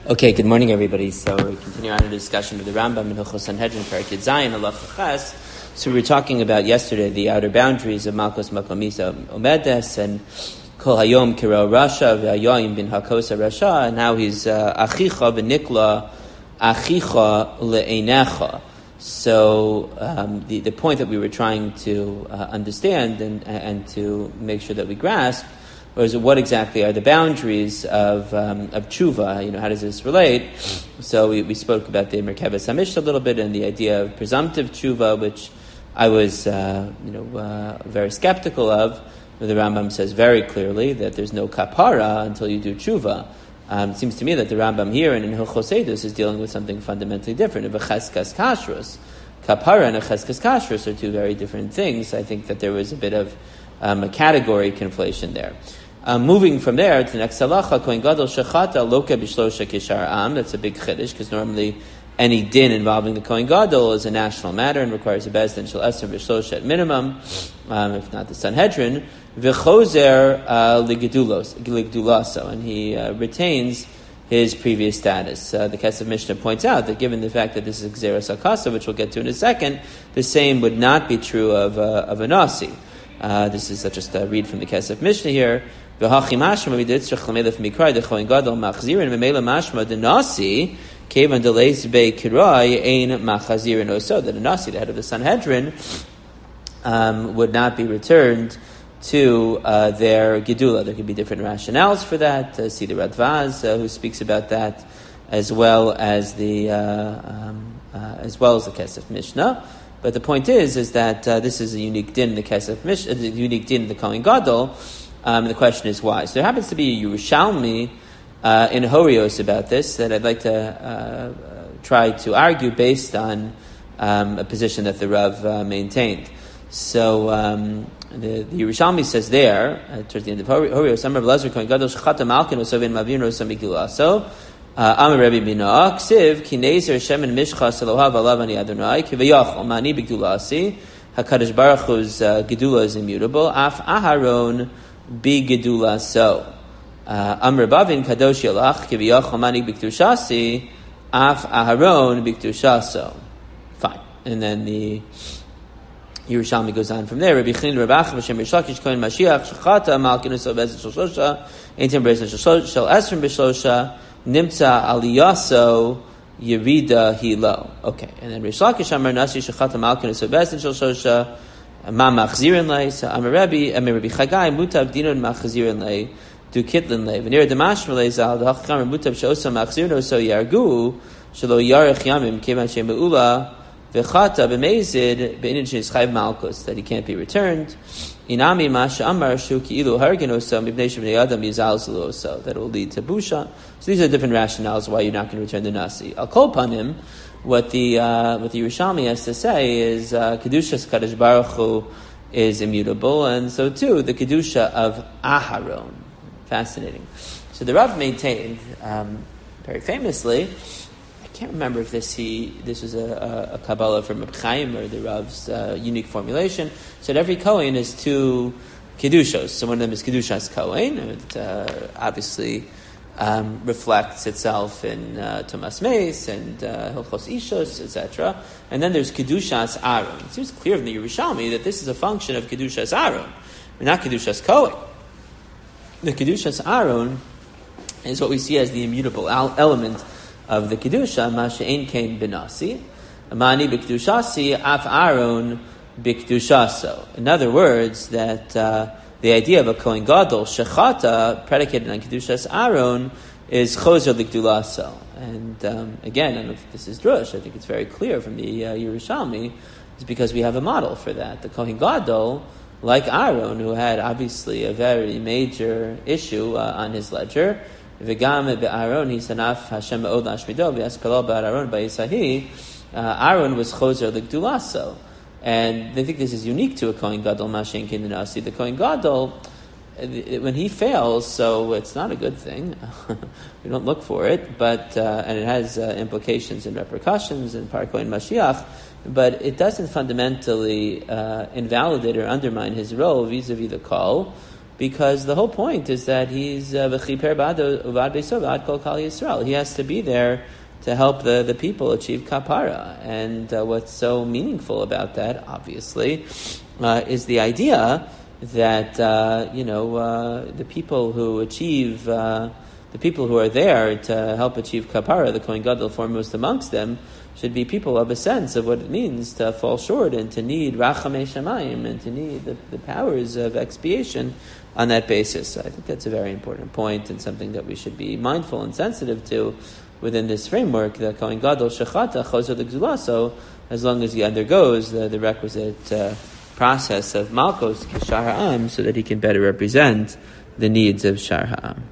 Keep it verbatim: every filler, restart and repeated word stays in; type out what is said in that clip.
Okay, good morning, everybody. So we continue on a discussion of the Rambam in Hilchos Sanhedrin, Parakid Zayin, Halacha Ches. So we were talking about yesterday the outer boundaries of Malkos Makomisa Omedes and Kol Hayom Kiro Rasha V'Hayoim Bin Hakosa Rasha, and now he's uh, Achicha V'Nikla Achicha Le'Einecha. So um, the the point that we were trying to uh, understand and and to make sure that we grasp was what exactly are the boundaries of um, of tshuva? You know, how does this relate? So we, we spoke about the Merkavas HaMishnah a little bit and the idea of presumptive tshuva, which I was uh, you know uh, very skeptical of. The Rambam says very clearly that there's no kapara until you do tshuva. Um, it seems to me that the Rambam here and in Hilchos Eidos is dealing with something fundamentally different. Of a cheskas kashrus, kapara and a cheskas kashrus are two very different things. I think that there was a bit of um, a category conflation there. Um, moving from there to the next halacha, Kohen Gadol shechata loka b'shlosha kishar am. That's a big chiddush because normally any din involving the Kohen Gadol is a national matter and requires a bezdin shel eser b'shlosha at minimum, um, if not the Sanhedrin. V'chozer uh, ligedulos ligedulaso, and he uh, retains his previous status. Uh, the Kesef Mishnah points out that given the fact that this is Gzeras Hakasa, which we'll get to in a second, the same would not be true of uh, of a nasi. Uh, this is uh, just a read from the Kesef Mishnah here. V'hachi mashma v'ditzrach l'melech mikrai dechoin gadol machzirin v'mela mashma the nasi kevan delays be kirai ein machazirin oso, that a nasi, the head of the Sanhedrin, um, would not be returned to uh, their gedula. There could be different rationales for that. Uh, see the Radvaz uh, who speaks about that, as well as the uh, um, uh, as well as the Kesef Mishnah. But the point is, is that uh, this is a unique din in the Kesef Mishnah, a unique din in the Kohen Gadol. Um, and the question is why. So there happens to be a Yerushalmi uh, in Horios about this that I'd like to uh, try to argue based on um, a position that the Rav uh, maintained. So um, the, the Yerushalmi says there, uh, towards the end of Horios, Amar B'Lazar Kohen Gadol Shechata Malkin Osovin Mavin Rosam Migilaso Amar Rebbe Bina Ksiv Kinezer Shemin Mishchas Elohav Alav Ani Adonai Kivayachol Mani Bigdulasi HaKadosh Baruch Hu's uh, Gedula is immutable Af Aharon Bi Gedula so Amr Bavin Kadosh Yalach Kiviyach Mani Biktushasi Af Aharon Biktushaso. Fine. And then the Yerushalmi goes on from there. Rabbi Chin Rabach Vashem Rishakish Kohen Mashiach Shechata Malkin Uso Bezet Shlosha Eitim Bezet Shel Esrim B'Shlosha Nimtza Aliyaso Yerida Hilo. Okay. And then Rishakish Amar Nasi Shechata Malkin Uso Bezet Shlosha Ma machzirin lei, so Amar Rebbe, Amar Rebbe Chagai, Mutav dinon machzirin lei, du kitlin lei. V'nir demashma lei zal, d'hachkam Mutav she'osa machzirin so yargu, shelo yarech yamim, kevan she'me'ula, v'chata b'mezid, be'inin she'nischayv malchus, that he can't be returned. Inami ma she'amar shu ki'ilu hargin osa, mibnei she'bnei adam yizal zelu osa, that will lead to busha. So these are different rationales why you're not going to return the nasi. I'll call upon him. What the uh, what the Yerushalmi has to say is uh, Kedushas Kadosh Baruch Hu is immutable, and so too the Kedusha of Aharon. Fascinating. So the Rav maintained um, very famously. I can't remember if this he this was a, a, a Kabbalah from Reb Chaim or the Rav's uh, unique formulation. So that every Kohen is two Kedushos. So one of them is Kedushas Kohen. It uh, obviously Um, reflects itself in uh, Tomas Meis and uh, Hilchos Ishos, et cetera. And then there's Kedushas Aaron. It seems clear from the Yerushalmi that this is a function of Kedushas Aaron, not Kedushas Kohen. The Kedushas Aaron is what we see as the immutable al- element of the Kedusha, Ma she'ein kein benasi, Mani b'Kedushasi, Af Aaron b'Kedushaso. In other words, that uh, the idea of a Kohen Gadol, Shechata, predicated on Kedushas Aaron, is Chozer L'Gdulaso. And um, again, I don't know if this is Drush, I think it's very clear from the uh, Yerushalmi, is because we have a model for that. The Kohen Gadol, like Aaron, who had obviously a very major issue uh, on his ledger, V'gam be'Aaron, he sanaf Hashem me'od la'ashmido, v'yaspelal be'Aaron ba'yisahi, Aaron was Chozer L'Gdulaso. And they think this is unique to a Kohen Gadol, Mashen Kin Nasi. The Kohen Gadol, when he fails, so it's not a good thing. We don't look for it, but uh, and it has uh, implications and repercussions in Par Kohen Mashiach, but it doesn't fundamentally uh, invalidate or undermine his role vis-a-vis the Kol, because the whole point is that he's v'chiper ba'ad uvad beisov ad kol kal Yisrael. He has to be there to help the, the people achieve kapara. And uh, what's so meaningful about that, obviously, uh, is the idea that, uh, you know, uh, the people who achieve, uh, the people who are there to help achieve kapara, the Kohen Gadol foremost amongst them, should be people of a sense of what it means to fall short and to need rachamei shamayim and to need the, the powers of expiation on that basis. So I think that's a very important point and something that we should be mindful and sensitive to within this framework. The Kohen Gadol shechata chozer l'gzula, so as long as he undergoes the, the requisite uh, process of malchus k'shar ha'am, so that he can better represent the needs of shar ha'am.